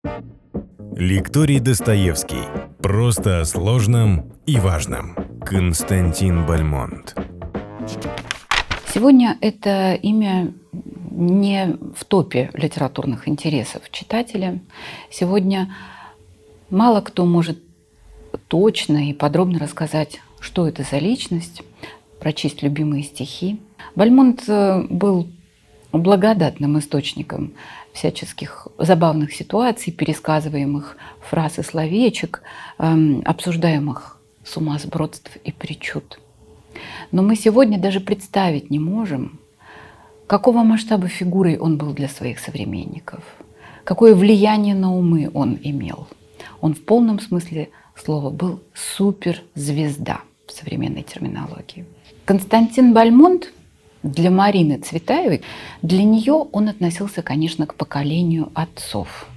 Лекторий Достоевский. Просто о сложном и важном. Константин Бальмонт. Сегодня это имя не в топе литературных интересов читателя. Сегодня мало кто может точно и подробно рассказать, что это за личность, прочесть любимые стихи. Бальмонт был благодатным источником всяческих забавных ситуаций, пересказываемых фраз и словечек, обсуждаемых сумасбродств и причуд. Но мы сегодня даже представить не можем, какого масштаба фигурой он был для своих современников, какое влияние на умы он имел. Он в полном смысле слова был суперзвезда в современной терминологии. Константин Бальмонт для Марины Цветаевой, для нее он относился, конечно, к поколению отцов.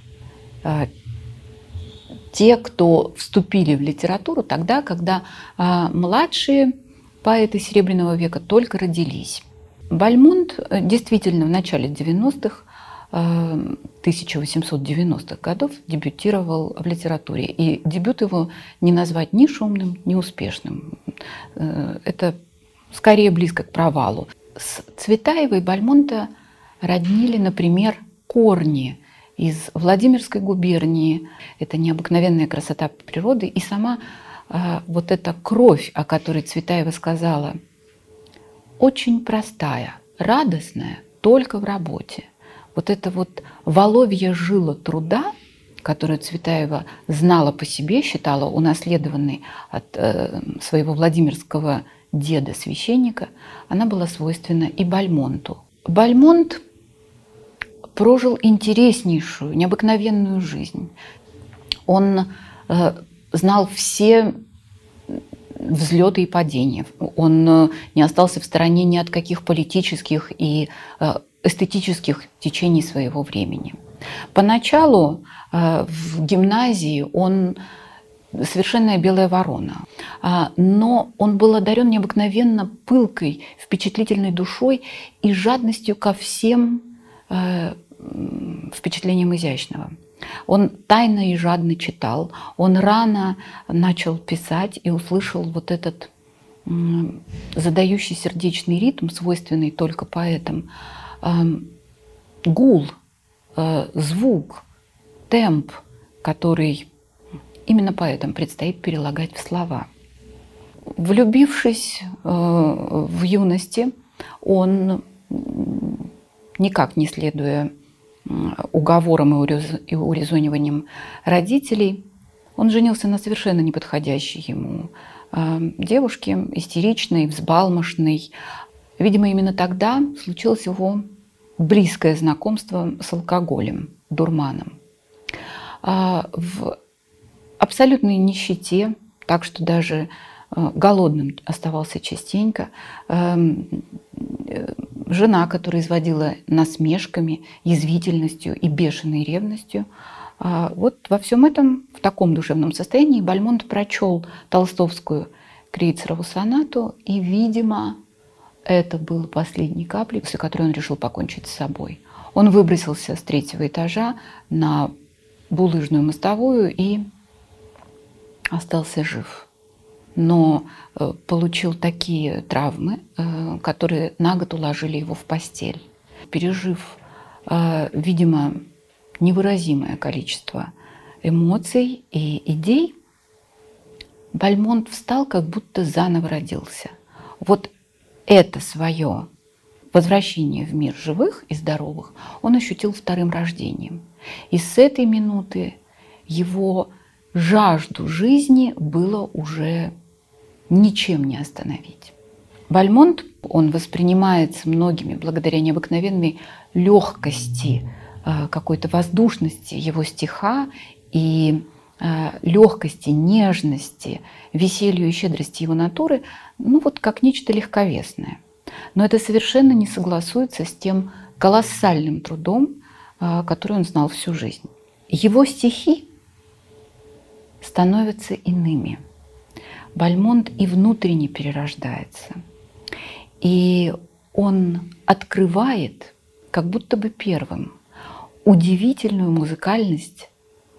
Те, кто вступили в литературу тогда, когда младшие поэты Серебряного века только родились. Бальмонт действительно в начале 90-х, 1890-х годов дебютировал в литературе. И дебют его не назвать ни шумным, ни успешным. Это скорее близко к провалу. С Цветаевой Бальмонта роднили, например, корни из Владимирской губернии. Это необыкновенная красота природы. И сама вот эта кровь, о которой Цветаева сказала, очень простая, радостная, только в работе. Вот это вот воловья жила труда, которую Цветаева знала по себе, считала унаследованной от своего владимирского деда-священника, она была свойственна и Бальмонту. Бальмонт прожил интереснейшую, необыкновенную жизнь. Он знал все взлеты и падения. Он не остался в стороне ни от каких политических и эстетических течений своего времени. Поначалу в гимназии он совершенная белая ворона, но он был одарен необыкновенно пылкой, впечатлительной душой и жадностью ко всем впечатлениям изящного. Он тайно и жадно читал, он рано начал писать и услышал вот этот задающий сердечный ритм, свойственный только поэтам, гул, звук, темп, который именно поэтам предстоит перелагать в слова. Влюбившись в юности, он, никак не следуя уговорам и урезониваниям родителей, он женился на совершенно неподходящей ему девушке, истеричной, взбалмошной. Видимо, именно тогда случилось его близкое знакомство с алкоголем, дурманом. В абсолютной нищете, так что даже голодным оставался частенько, жена, которая изводила насмешками, язвительностью и бешеной ревностью. Вот во всем этом, в таком душевном состоянии, Бальмонт прочел толстовскую Крейцерову сонату, и, видимо, это было последней каплей, после которой он решил покончить с собой. Он выбросился с 3-го этажа на булыжную мостовую и остался жив. Но получил такие травмы, которые на год уложили его в постель. Пережив, видимо, невыразимое количество эмоций и идей, Бальмонт встал, как будто заново родился. Вот это свое возвращение в мир живых и здоровых он ощутил вторым рождением. И с этой минуты его жажду жизни было уже ничем не остановить. Бальмонт, он воспринимается многими благодаря необыкновенной легкости, какой-то воздушности его стиха и легкости, нежности, веселью и щедрости его натуры, ну вот как нечто легковесное. Но это совершенно не согласуется с тем колоссальным трудом, который он знал всю жизнь. Его стихи становятся иными. Бальмонт и внутренне перерождается. И он открывает, как будто бы первым, удивительную музыкальность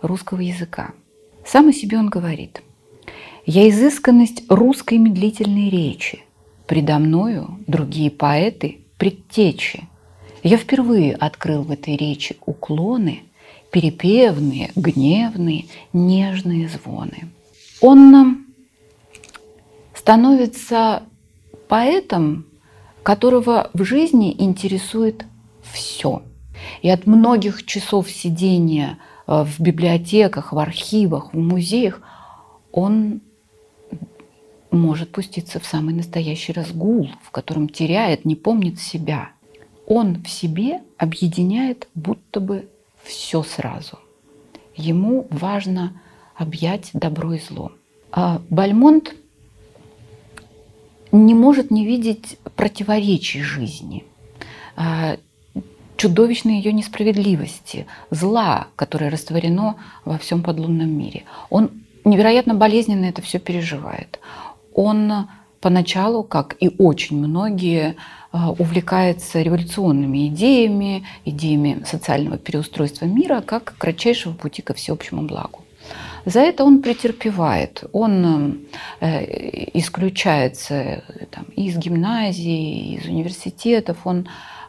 русского языка. Сам о себе он говорит: «Я изысканность русской медлительной речи. Предо мною другие поэты предтечи. Я впервые открыл в этой речи уклоны, перепевные, гневные, нежные звоны». Он становится поэтом, которого в жизни интересует все. И от многих часов сидения в библиотеках, в архивах, в музеях он может пуститься в самый настоящий разгул, в котором теряет, не помнит себя. Он в себе объединяет будто бы все сразу. Ему важно объять добро и зло. А Бальмонт не может не видеть противоречий жизни, чудовищной ее несправедливости, зла, которое растворено во всем подлунном мире. Он невероятно болезненно это все переживает. Он поначалу, как и очень многие, увлекается революционными идеями, идеями социального переустройства мира, как кратчайшего пути ко всеобщему благу. За это он претерпевает, он исключается там, из гимназии, из университетов, он,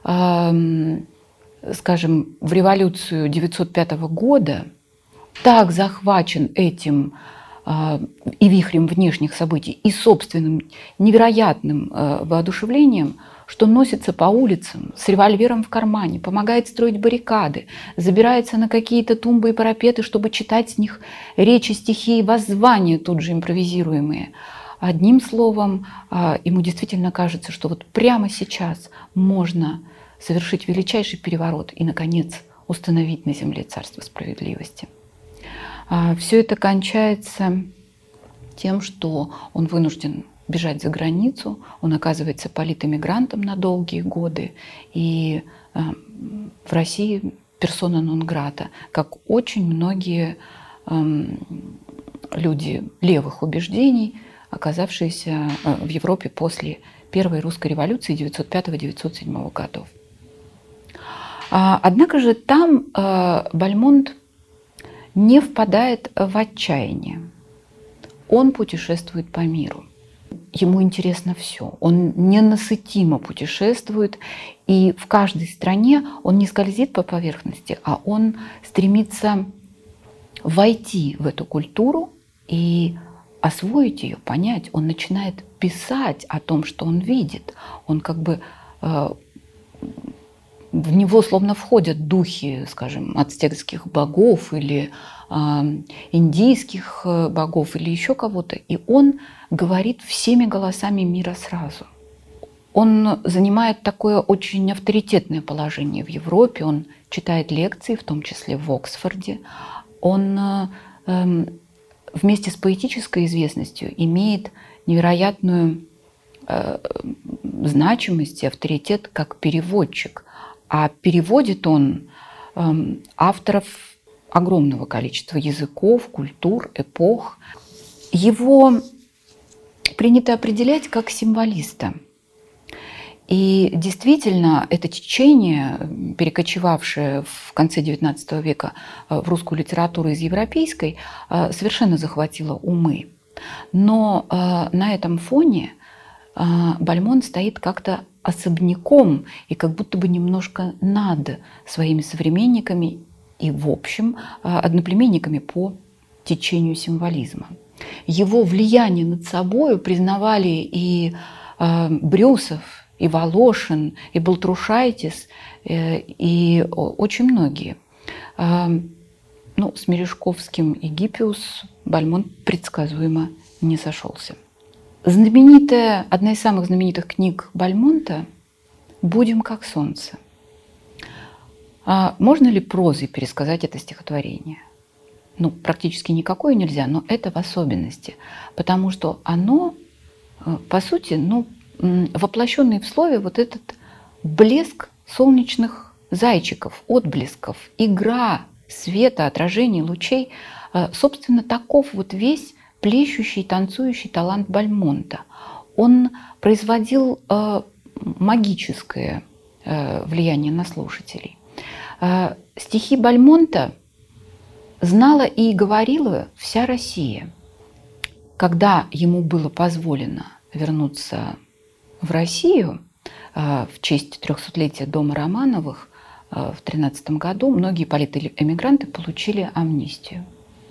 скажем, в революцию 1905 года так захвачен этим и вихрем внешних событий, и собственным невероятным воодушевлением, что носится по улицам с револьвером в кармане, помогает строить баррикады, забирается на какие-то тумбы и парапеты, чтобы читать с них речи, стихи и воззвания, тут же импровизируемые. Одним словом, ему действительно кажется, что вот прямо сейчас можно совершить величайший переворот и, наконец, установить на земле царство справедливости. Все это кончается тем, что он вынужден бежать за границу, он оказывается политэмигрантом на долгие годы, и в России персона нон-грата, как очень многие люди левых убеждений, оказавшиеся в Европе после Первой русской революции 1905-1907 годов. Однако же там Бальмонт не впадает в отчаяние. Он путешествует по миру. Ему интересно все. Он ненасытимо путешествует, и в каждой стране он не скользит по поверхности, а он стремится войти в эту культуру и освоить ее, понять. Он начинает писать о том, что он видит. Он как бы в него словно входят духи, скажем, ацтекских богов или индийских богов или еще кого-то, и он говорит всеми голосами мира сразу. Он занимает такое очень авторитетное положение в Европе, он читает лекции, в том числе в Оксфорде. Он вместе с поэтической известностью имеет невероятную значимость и авторитет как переводчик. А переводит он авторов огромного количества языков, культур, эпох. Его принято определять как символиста. И действительно, это течение, перекочевавшее в конце XIX века в русскую литературу из европейской, совершенно захватило умы. Но на этом фоне Бальмонт стоит как-то особняком и как будто бы немножко над своими современниками и, в общем, одноплеменниками по течению символизма. Его влияние над собой признавали и Брюсов, и Волошин, и Балтрушайтис, и очень многие. С Мережковским и Гиппиус Бальмонт предсказуемо не сошелся. Одна из самых знаменитых книг Бальмонта «Будем как солнце». Можно ли прозой пересказать это стихотворение? Практически никакой нельзя, но это в особенности, потому что оно, по сути, воплощенный в слове вот этот блеск солнечных зайчиков, отблесков, игра света, отражение лучей, собственно, таков вот весь плещущий, танцующий талант Бальмонта. Он производил магическое влияние на слушателей. Стихи Бальмонта знала и говорила вся Россия. Когда ему было позволено вернуться в Россию в честь 300-летия дома Романовых в 13 году, многие политэмигранты получили амнистию.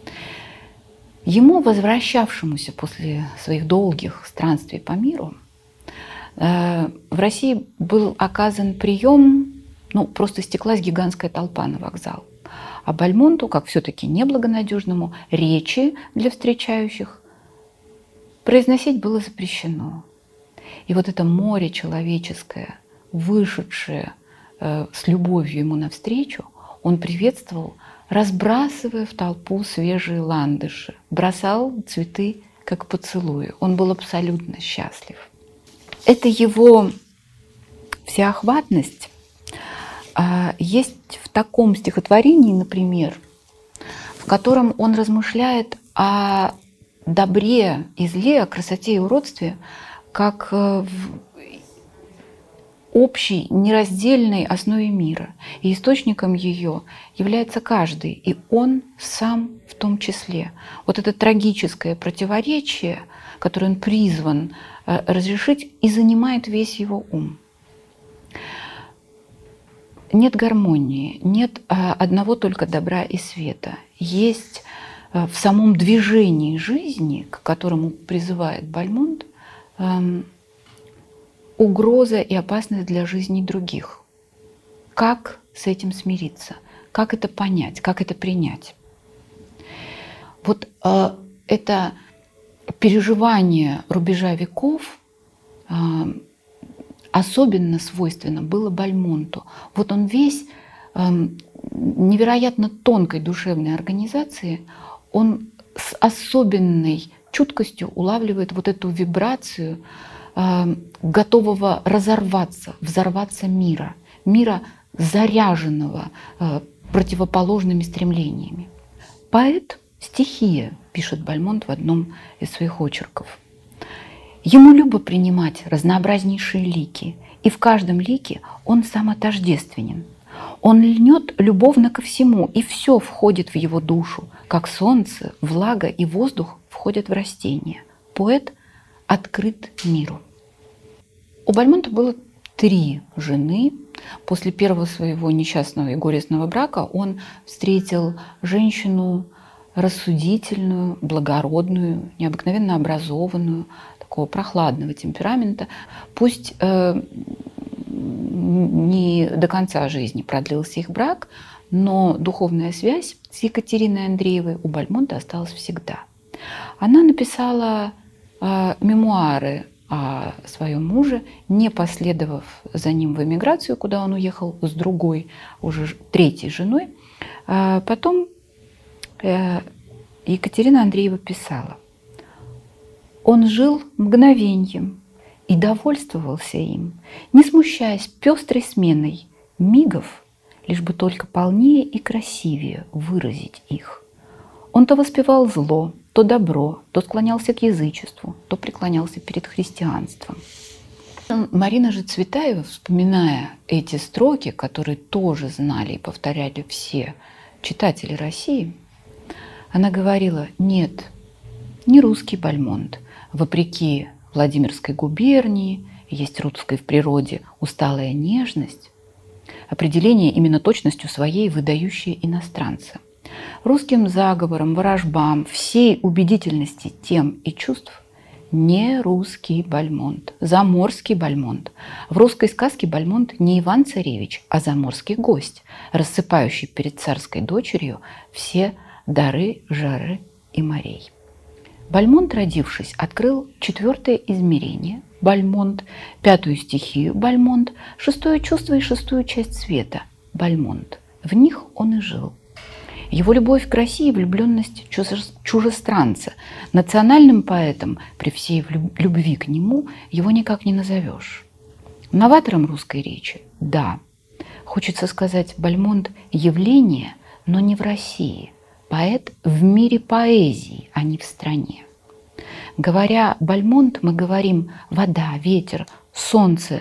Ему, возвращавшемуся после своих долгих странствий по миру, в России был оказан прием, просто стеклась гигантская толпа на вокзал. А Бальмонту, как все-таки неблагонадежному, речи для встречающих произносить было запрещено. И вот это море человеческое, вышедшее с любовью ему навстречу, он приветствовал, разбрасывая в толпу свежие ландыши, бросал цветы, как поцелуи. Он был абсолютно счастлив. Это его всеохватность есть в таком стихотворении, например, в котором он размышляет о добре и зле, о красоте и уродстве, как в общей, нераздельной основе мира. И источником ее является каждый, и он сам в том числе. Вот это трагическое противоречие, которое он призван разрешить, и занимает весь его ум. Нет гармонии, нет одного только добра и света. Есть в самом движении жизни, к которому призывает Бальмонт, угроза и опасность для жизни других. Как с этим смириться? Как это понять? Как это принять? Вот это переживание рубежа веков особенно свойственно было Бальмонту. Вот он весь невероятно тонкой душевной организации, он с особенной чуткостью улавливает вот эту вибрацию готового разорваться, взорваться мира, заряженного противоположными стремлениями. Поэт – стихия, пишет Бальмонт в одном из своих очерков. Ему любо принимать разнообразнейшие лики, и в каждом лике он самотождественен. Он льнет любовно ко всему, и все входит в его душу, как солнце, влага и воздух входят в растения. Поэт открыт миру. У Бальмонта было 3 жены. После первого своего несчастного и горестного брака он встретил женщину рассудительную, благородную, необыкновенно образованную, такого прохладного темперамента. Пусть не до конца жизни продлился их брак, но духовная связь с Екатериной Андреевой у Бальмонта осталась всегда. Она написала мемуары о своем муже, не последовав за ним в эмиграцию, куда он уехал с другой, уже 3-й женой. Потом Екатерина Андреева писала: «Он жил мгновеньем и довольствовался им, не смущаясь пестрой сменой мигов, лишь бы только полнее и красивее выразить их. Он то воспевал зло, то добро, то склонялся к язычеству, то преклонялся перед христианством». Марина же Цветаева, вспоминая эти строки, которые тоже знали и повторяли все читатели России, она говорила: нет, не русский Бальмонт, вопреки Владимирской губернии, есть русской в природе усталая нежность, определение именно точностью своей, выдающее иностранца. Русским заговором, ворожбам, всей убедительности тем и чувств не русский Бальмонт, заморский Бальмонт. В русской сказке Бальмонт не Иван-царевич, а заморский гость, рассыпающий перед царской дочерью все дары, жары и морей. Бальмонт, родившись, открыл 4-е измерение – Бальмонт, 5-ю стихию – Бальмонт, 6-е чувство и 6-ю часть света – Бальмонт. В них он и жил. Его любовь к России и влюбленность чужестранца. Национальным поэтом, при всей любви к нему, его никак не назовешь. Новатором русской речи – да. Хочется сказать, Бальмонт – явление, но не в России. Поэт в мире поэзии, а не в стране. Говоря Бальмонт, мы говорим вода, ветер, солнце,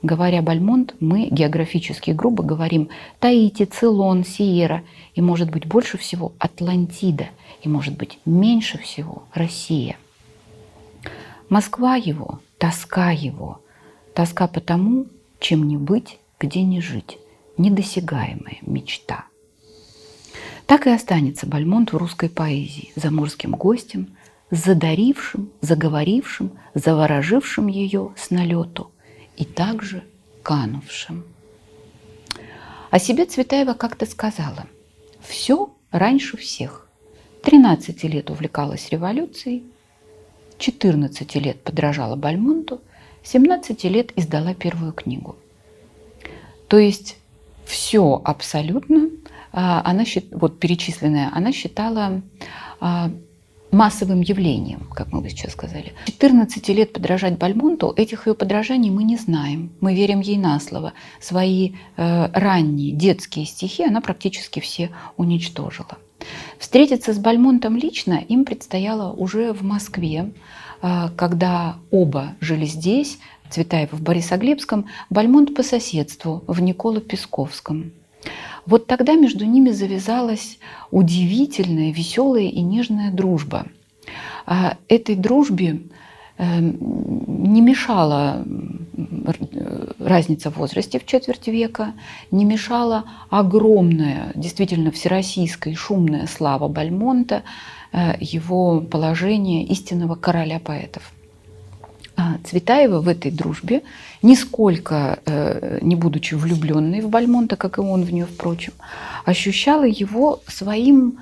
Говоря Бальмонт, мы географически грубо говорим Таити, Цейлон, Сиера и, может быть, больше всего Атлантида и, может быть, меньше всего Россия. Москва его, тоска его, тоска по тому, чем не быть, где не жить, недосягаемая мечта. Так и останется Бальмонт в русской поэзии заморским гостем, задарившим, заговорившим, заворожившим ее с налету и также канувшим. О себе Цветаева как-то сказала: «Все раньше всех. 13 лет увлекалась революцией, 14 лет подражала Бальмонту, 17 лет издала первую книгу». То есть все абсолютно, вот перечисленное, она считала массовым явлением, как мы бы сейчас сказали. 14 лет подражать Бальмонту, этих ее подражаний мы не знаем. Мы верим ей на слово. Свои ранние детские стихи она практически все уничтожила. Встретиться с Бальмонтом лично им предстояло уже в Москве, когда оба жили здесь, Цветаева в Борисоглебском, Бальмонт по соседству в Николо-Песковском. Вот тогда между ними завязалась удивительная, веселая и нежная дружба. Этой дружбе не мешала разница в возрасте в четверть века, не мешала огромная, действительно всероссийская и шумная слава Бальмонта, его положение истинного короля поэтов. Цветаева в этой дружбе, нисколько не будучи влюбленной в Бальмонта, как и он в нее, впрочем, ощущала его своим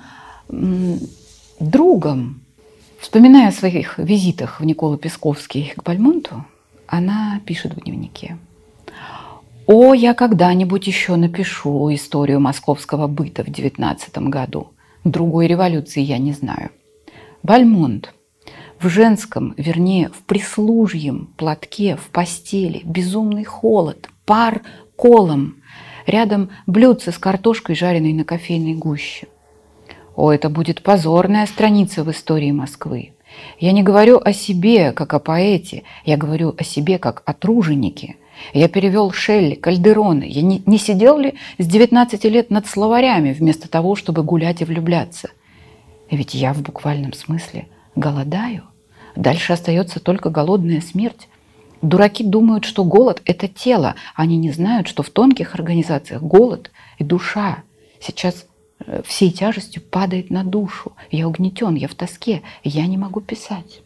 другом. Вспоминая о своих визитах в Николо-Песковский к Бальмонту, она пишет в дневнике: «О, я когда-нибудь еще напишу историю московского быта в 19 году. Другой революции я не знаю. Бальмонт в женском, вернее, в прислужьем платке, в постели, безумный холод, пар колом, рядом блюдце с картошкой, жареной на кофейной гуще. О, это будет позорная страница в истории Москвы. Я не говорю о себе, как о поэте, я говорю о себе, как о труженике. Я перевел Шелли, Кальдерона. Я не сидел ли с 19 лет над словарями, вместо того, чтобы гулять и влюбляться? Ведь я в буквальном смысле голодаю. Дальше остается только голодная смерть. Дураки думают, что голод – это тело. Они не знают, что в тонких организациях голод и душа сейчас всей тяжестью падает на душу. Я угнетен, я в тоске, я не могу писать».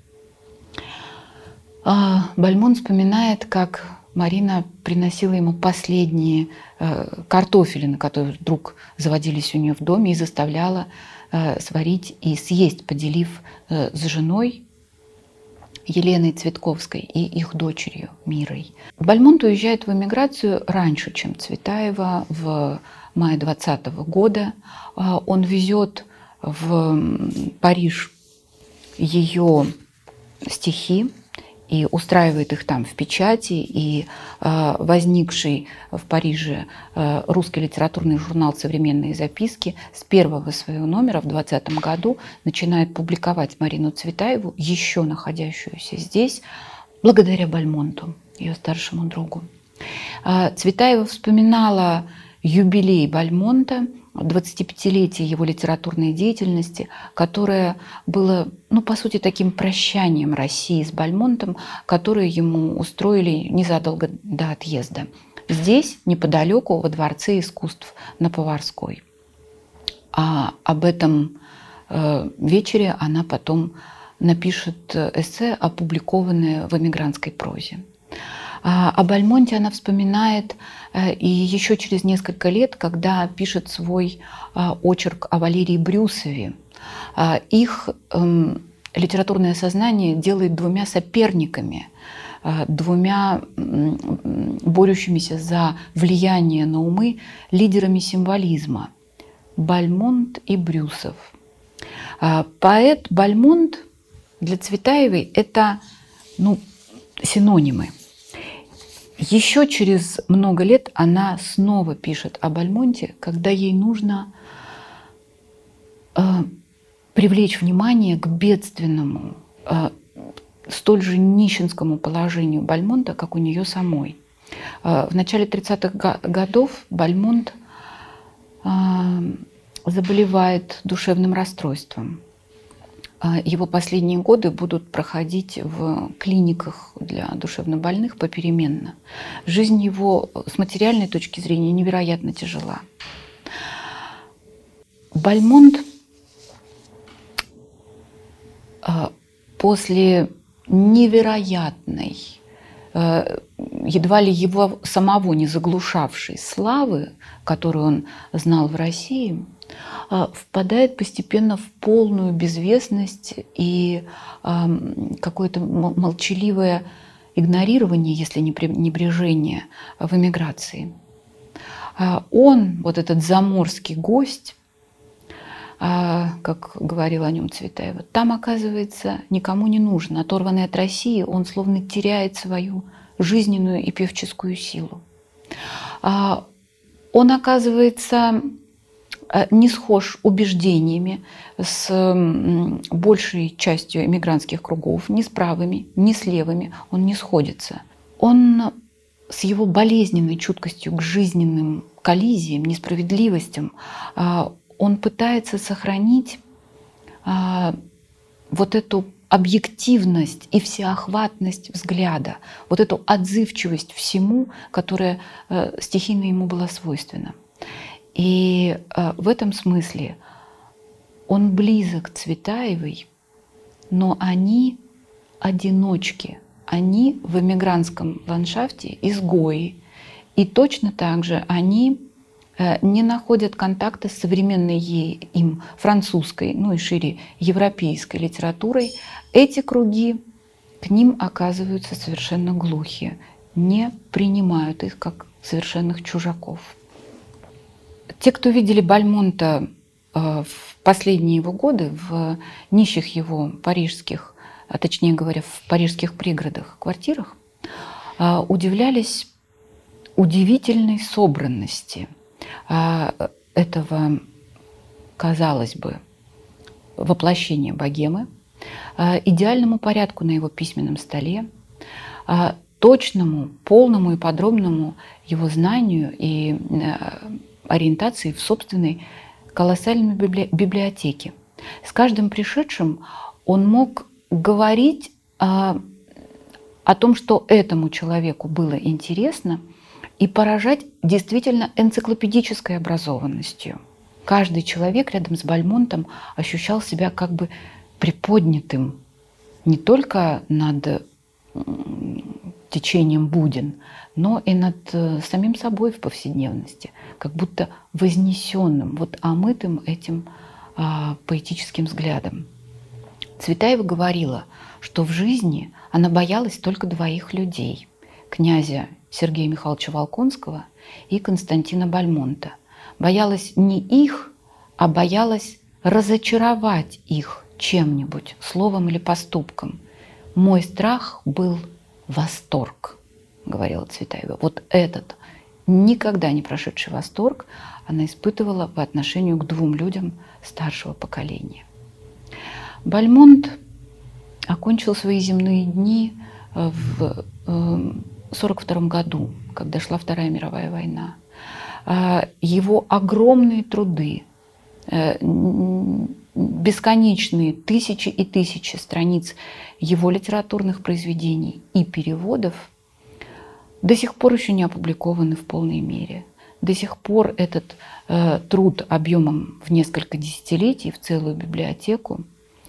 Бальмонт вспоминает, как Марина приносила ему последние картофелины, которые вдруг заводились у нее в доме, и заставляла сварить и съесть, поделив с женой Еленой Цветковской и их дочерью Мирой. Бальмонт уезжает в эмиграцию раньше, чем Цветаева, в мае 2020 года. Он везет в Париж ее стихи и устраивает их там в печати, и возникший в Париже русский литературный журнал «Современные записки» с первого своего номера в 2020 году начинает публиковать Марину Цветаеву, еще находящуюся здесь, благодаря Бальмонту, ее старшему другу. Цветаева вспоминала юбилей Бальмонта, 25-летие его литературной деятельности, которое было, по сути, таким прощанием России с Бальмонтом, которое ему устроили незадолго до отъезда. Здесь, неподалеку, во Дворце искусств на Поварской. А об этом вечере она потом напишет эссе, опубликованное в эмигрантской прозе. О Бальмонте она вспоминает и еще через несколько лет, когда пишет свой очерк о Валерии Брюсове. Их литературное сознание делает двумя соперниками, двумя борющимися за влияние на умы лидерами символизма – Бальмонт и Брюсов. Поэт Бальмонт для Цветаевой – это синонимы. Еще через много лет она снова пишет о Бальмонте, когда ей нужно привлечь внимание к бедственному, столь же нищенскому положению Бальмонта, как у нее самой. В начале 30-х годов Бальмонт заболевает душевным расстройством. Его последние годы будут проходить в клиниках для душевнобольных попеременно. Жизнь его с материальной точки зрения невероятно тяжела. Бальмонт после невероятной, едва ли его самого не заглушавшей славы, которую он знал в России, впадает постепенно в полную безвестность и какое-то молчаливое игнорирование, если не небрежение, в эмиграции. Он, вот этот заморский гость, как говорила о нем Цветаева, там, оказывается, никому не нужен. Оторванный от России, он словно теряет свою жизненную и певческую силу. Он, оказывается, не схож убеждениями с большей частью эмигрантских кругов, ни с правыми, ни с левыми. Он не сходится. Он с его болезненной чуткостью к жизненным коллизиям, несправедливостям, он пытается сохранить вот эту объективность и всеохватность взгляда, вот эту отзывчивость всему, которая стихийно ему была свойственна. И в этом смысле он близок к Цветаевой, но они одиночки, они в эмигрантском ландшафте изгои. И точно так же они не находят контакта с современной им французской, ну и шире европейской литературой. Эти круги к ним оказываются совершенно глухи, не принимают их как совершенных чужаков. Те, кто видели Бальмонта в последние его годы в нищих его парижских, а точнее говоря, в парижских пригородах, квартирах, удивлялись удивительной собранности этого, казалось бы, воплощения богемы, идеальному порядку на его письменном столе, точному, полному и подробному его знанию и ориентации в собственной колоссальной библиотеке. С каждым пришедшим он мог говорить о том, что этому человеку было интересно, и поражать действительно энциклопедической образованностью. Каждый человек рядом с Бальмонтом ощущал себя как бы приподнятым не только над течением буден, но и над самим собой в повседневности, как будто вознесенным, вот омытым этим поэтическим взглядом. Цветаева говорила, что в жизни она боялась только двоих людей – князя Сергея Михайловича Волконского и Константина Бальмонта. Боялась не их, а боялась разочаровать их чем-нибудь, словом или поступком. «Мой страх был восторг», — говорила Цветаева. Вот этот никогда не прошедший восторг она испытывала по отношению к двум людям старшего поколения. Бальмонт окончил свои земные дни в 1942 году, когда шла Вторая мировая война. Его огромные труды, бесконечные тысячи и тысячи страниц его литературных произведений и переводов до сих пор еще не опубликованы в полной мере. До сих пор этот труд объемом в несколько десятилетий, в целую библиотеку,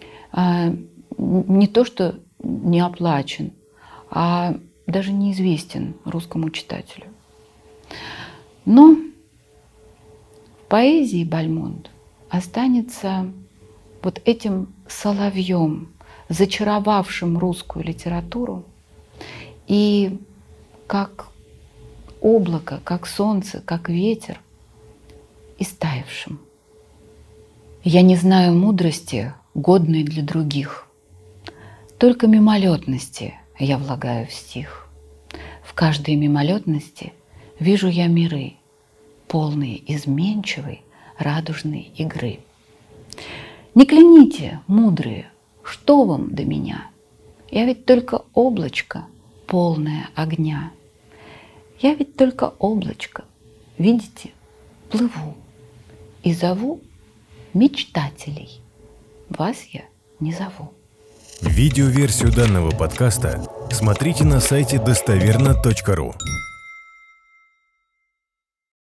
не то что не оплачен, а даже неизвестен русскому читателю. Но в поэзии Бальмонт останется вот этим соловьем, зачаровавшим русскую литературу и как облако, как солнце, как ветер, истаившим. Я не знаю мудрости, годной для других, только мимолетности я влагаю в стих. В каждой мимолетности вижу я миры, полные изменчивой радужной игры. Не кляните, мудрые, что вам до меня? Я ведь только облачко, полное огня. Я ведь только облачко, видите, плыву и зову мечтателей. Вас я не зову. Видеоверсию данного подкаста смотрите на сайте достоверно.ру.